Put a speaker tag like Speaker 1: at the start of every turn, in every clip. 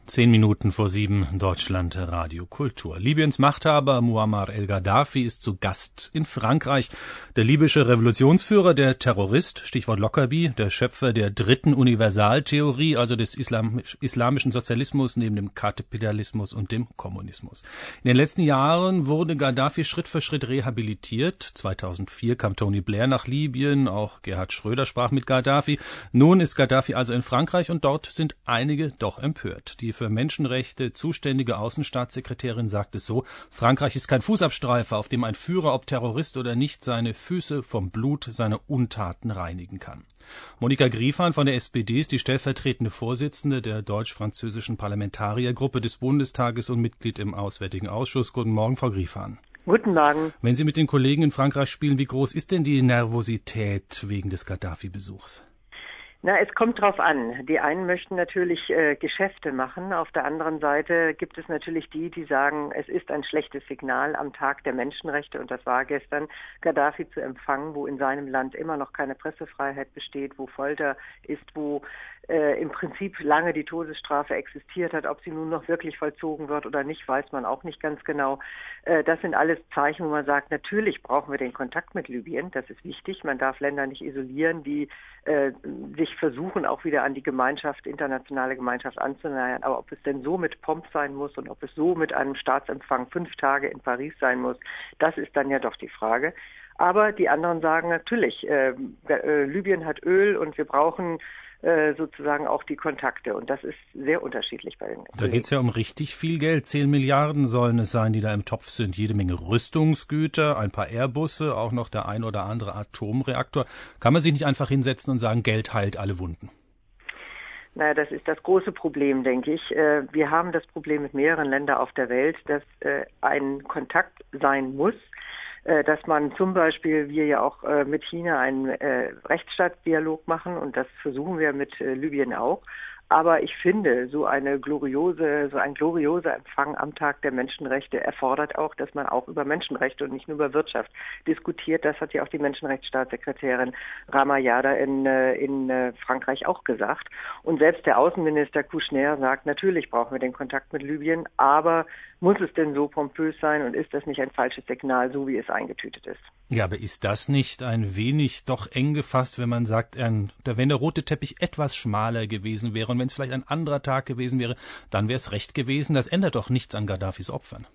Speaker 1: 7:10 Deutschland Radio Kultur. Libyens Machthaber Muammar el-Gaddafi ist zu Gast in Frankreich. Der libysche Revolutionsführer, der Terrorist, Stichwort Lockerbie, der Schöpfer der dritten Universaltheorie, also des islamischen Sozialismus neben dem Kapitalismus und dem Kommunismus. In den letzten Jahren wurde Gaddafi Schritt für Schritt rehabilitiert. 2004 kam Tony Blair nach Libyen, auch Gerhard Schröder sprach mit Gaddafi. Nun ist Gaddafi also in Frankreich und dort sind einige doch empört. Die für Menschenrechte zuständige Außenstaatssekretärin sagt es so: Frankreich ist kein Fußabstreifer, auf dem ein Führer, ob Terrorist oder nicht, seine Füße vom Blut seiner Untaten reinigen kann. Monika Griefahn von der SPD ist die stellvertretende Vorsitzende der deutsch-französischen Parlamentariergruppe des Bundestages und Mitglied im Auswärtigen Ausschuss. Guten Morgen, Frau Griefahn.
Speaker 2: Guten Morgen.
Speaker 1: Wenn Sie mit den Kollegen in Frankreich spielen, wie groß ist denn die Nervosität wegen des Gaddafi-Besuchs?
Speaker 2: Na, es kommt drauf an. Die einen möchten natürlich Geschäfte machen. Auf der anderen Seite gibt es natürlich die sagen, es ist ein schlechtes Signal am Tag der Menschenrechte, und das war gestern, Gaddafi zu empfangen, wo in seinem Land immer noch keine Pressefreiheit besteht, wo Folter ist, wo im Prinzip lange die Todesstrafe existiert hat. Ob sie nun noch wirklich vollzogen wird oder nicht, weiß man auch nicht ganz genau. Das sind alles Zeichen, wo man sagt, natürlich brauchen wir den Kontakt mit Libyen. Das ist wichtig. Man darf Länder nicht isolieren, die sich versuchen, auch wieder an die internationale Gemeinschaft anzunähern. Aber ob es denn so mit Pomp sein muss und ob es so mit einem Staatsempfang 5 Tage in Paris sein muss, das ist dann ja doch die Frage. Aber die anderen sagen natürlich, Libyen hat Öl und wir brauchen sozusagen auch die Kontakte. Und das ist sehr unterschiedlich bei den Kollegen.
Speaker 1: Da geht es ja um richtig viel Geld. 10 Milliarden sollen es sein, die da im Topf sind. Jede Menge Rüstungsgüter, ein paar Airbusse, auch noch der ein oder andere Atomreaktor. Kann man sich nicht einfach hinsetzen und sagen, Geld heilt alle Wunden?
Speaker 2: Naja, das ist das große Problem, denke ich. Wir haben das Problem mit mehreren Ländern auf der Welt, dass ein Kontakt sein muss, dass man zum Beispiel, wir ja auch mit China einen Rechtsstaatsdialog machen, und das versuchen wir mit Libyen auch. Aber ich finde, so ein glorioser Empfang am Tag der Menschenrechte erfordert auch, dass man auch über Menschenrechte und nicht nur über Wirtschaft diskutiert. Das hat ja auch die Menschenrechtsstaatssekretärin Ramayada in Frankreich auch gesagt. Und selbst der Außenminister Kouchner sagt, natürlich brauchen wir den Kontakt mit Libyen, aber muss es denn so pompös sein und ist das nicht ein falsches Signal, so wie es eingetütet ist?
Speaker 1: Ja, aber ist das nicht ein wenig doch eng gefasst, wenn man sagt, wenn der rote Teppich etwas schmaler gewesen wäre und wenn es vielleicht ein anderer Tag gewesen wäre, dann wäre es recht gewesen? Das ändert doch nichts an Gaddafis Opfern.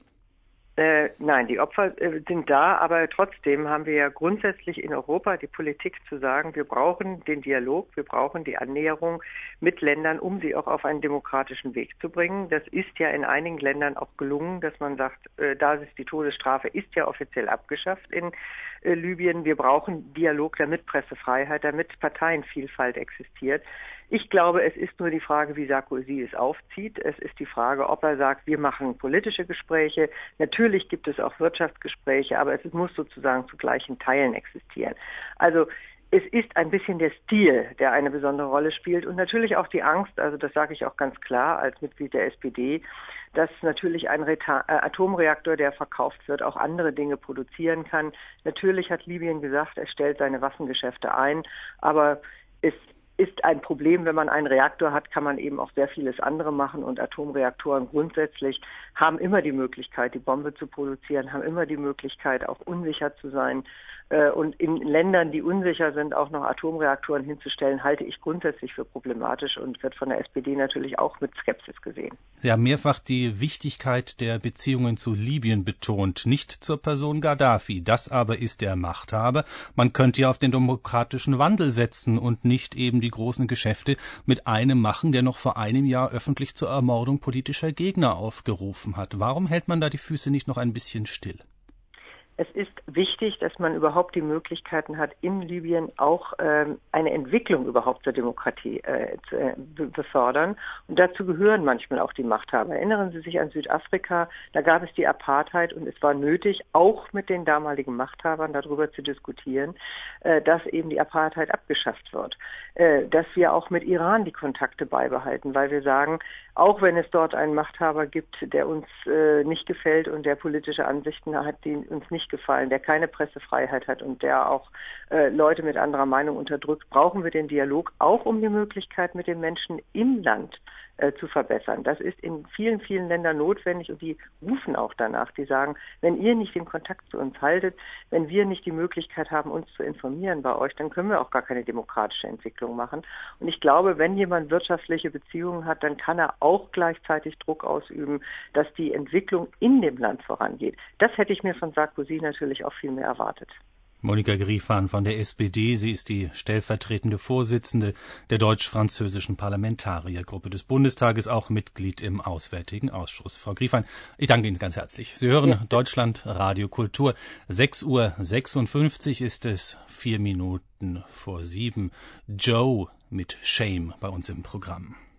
Speaker 2: Nein, die Opfer sind da, aber trotzdem haben wir ja grundsätzlich in Europa die Politik zu sagen, wir brauchen den Dialog, wir brauchen die Annäherung mit Ländern, um sie auch auf einen demokratischen Weg zu bringen. Das ist ja in einigen Ländern auch gelungen, dass man sagt, die Todesstrafe ist ja offiziell abgeschafft in Libyen. Wir brauchen Dialog, damit Pressefreiheit, damit Parteienvielfalt existiert. Ich glaube, es ist nur die Frage, wie Sarkozy es aufzieht. Es ist die Frage, ob er sagt, wir machen politische Gespräche. Natürlich gibt es auch Wirtschaftsgespräche, aber es muss sozusagen zu gleichen Teilen existieren. Also es ist ein bisschen der Stil, der eine besondere Rolle spielt, und natürlich auch die Angst, also das sage ich auch ganz klar als Mitglied der SPD, dass natürlich ein Atomreaktor, der verkauft wird, auch andere Dinge produzieren kann. Natürlich hat Libyen gesagt, er stellt seine Waffengeschäfte ein, aber es ist ein Problem, wenn man einen Reaktor hat, kann man eben auch sehr vieles andere machen, und Atomreaktoren grundsätzlich haben immer die Möglichkeit, die Bombe zu produzieren, haben immer die Möglichkeit, auch unsicher zu sein. Und in Ländern, die unsicher sind, auch noch Atomreaktoren hinzustellen, halte ich grundsätzlich für problematisch und wird von der SPD natürlich auch mit Skepsis gesehen.
Speaker 1: Sie haben mehrfach die Wichtigkeit der Beziehungen zu Libyen betont, nicht zur Person Gaddafi. Das aber ist der Machthaber. Man könnte ja auf den demokratischen Wandel setzen und nicht eben die großen Geschäfte mit einem machen, der noch vor einem Jahr öffentlich zur Ermordung politischer Gegner aufgerufen hat. Warum hält man da die Füße nicht noch ein bisschen still?
Speaker 2: Es ist wichtig, dass man überhaupt die Möglichkeiten hat, in Libyen auch eine Entwicklung überhaupt zur Demokratie zu befördern. Und dazu gehören manchmal auch die Machthaber. Erinnern Sie sich an Südafrika, da gab es die Apartheid, und es war nötig, auch mit den damaligen Machthabern darüber zu diskutieren, dass eben die Apartheid abgeschafft wird. Dass wir auch mit Iran die Kontakte beibehalten, weil wir sagen, auch wenn es dort einen Machthaber gibt, der uns nicht gefällt und der politische Ansichten hat, die uns nicht gefallen, der keine Pressefreiheit hat und der auch Leute mit anderer Meinung unterdrückt, brauchen wir den Dialog auch, um die Möglichkeit mit den Menschen im Land zu verbessern. Das ist in vielen, vielen Ländern notwendig und die rufen auch danach. Die sagen, wenn ihr nicht den Kontakt zu uns haltet, wenn wir nicht die Möglichkeit haben, uns zu informieren bei euch, dann können wir auch gar keine demokratische Entwicklung machen. Und ich glaube, wenn jemand wirtschaftliche Beziehungen hat, dann kann er auch gleichzeitig Druck ausüben, dass die Entwicklung in dem Land vorangeht. Das hätte ich mir von Sarkozy natürlich auch viel mehr erwartet.
Speaker 1: Monika Griefahn von der SPD. Sie ist die stellvertretende Vorsitzende der deutsch-französischen Parlamentariergruppe des Bundestages, auch Mitglied im Auswärtigen Ausschuss. Frau Griefahn, ich danke Ihnen ganz herzlich. Sie hören Deutschland Radio Kultur. 6:56 Uhr ist es, 4 Minuten vor 7. Joe mit Shame bei uns im Programm.